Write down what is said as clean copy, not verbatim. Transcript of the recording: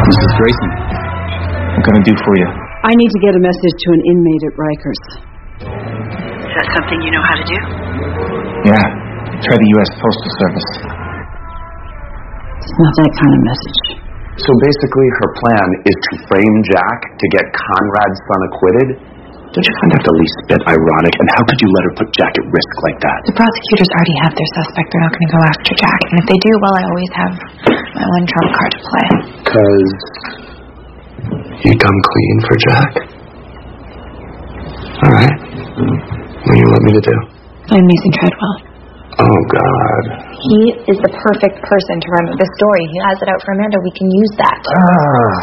Mrs. Grayson, what can I do for you? I need to get a message to an inmate at Rikers. Is that something you know how to do? Yeah, try the U.S. Postal Service. It's not that kind of message. So basically her plan is to frame Jack to get Conrad's son acquitted? Don't you find that the least bit ironic? And how could you let her put Jack at risk like that? The prosecutors already have their suspect. They're not going to go after Jack. And if they do, well, I always have my one trump card to play. Because you come clean for Jack? All right. What do you want me to do? Find Mason Treadwell. Oh, God. He is the perfect person to run with the story. He has it out for Amanda. We can use that.